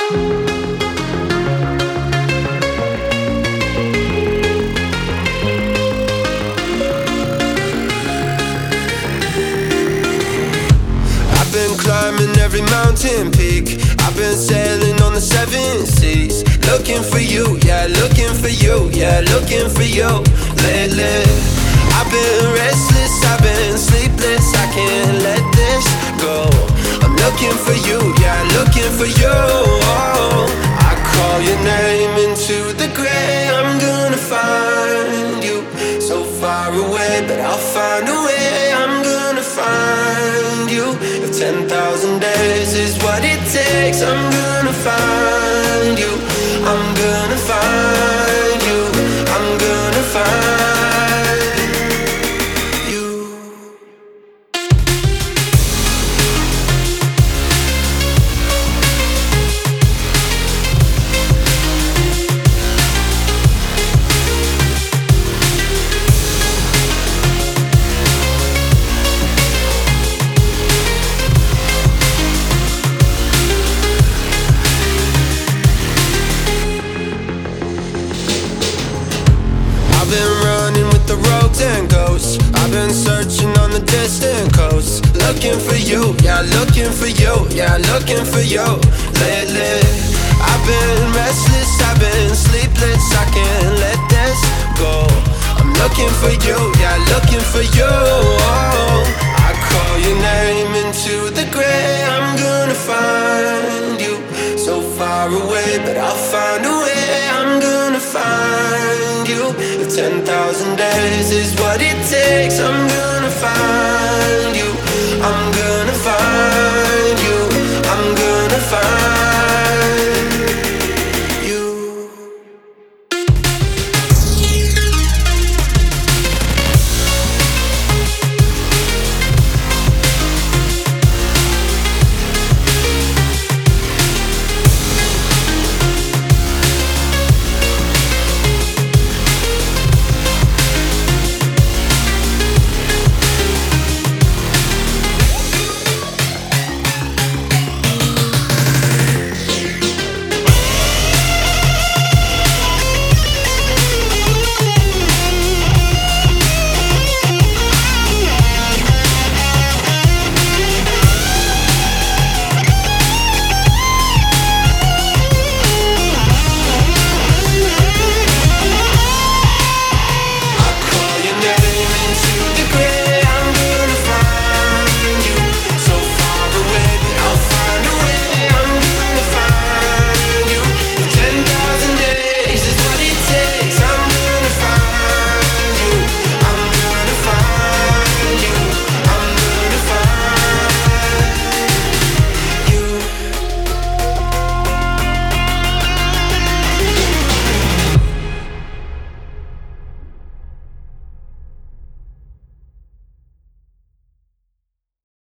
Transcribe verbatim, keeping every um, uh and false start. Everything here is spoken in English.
I've been climbing every mountain peak. I've been sailing on the seven seas, looking for you, yeah, looking for you, yeah, looking for you lately. I've been restless, I've been sleepless, I can't let this go. I'm looking for you, yeah, looking for you. Oh, I call your name into the gray. I'm gonna find you, so far away, but I'll find a way. I'm gonna find you. If ten thousand days is what it takes, I'm gonna find you. I'm gonna find you. I'm gonna find you. I've been running with the rogues and ghosts. I've been searching on the distant coast, looking for you, yeah, looking for you, yeah, looking for you lately. I've been restless, I've been sleepless, I can't let this go. I'm looking for you, yeah, looking for you. Oh, I call your name into the gray. I'm gonna find you, so far away, but I'll find a way. I'm gonna find you. If ten thousand days is what it takes, I'm gonna find you. I'm gonna find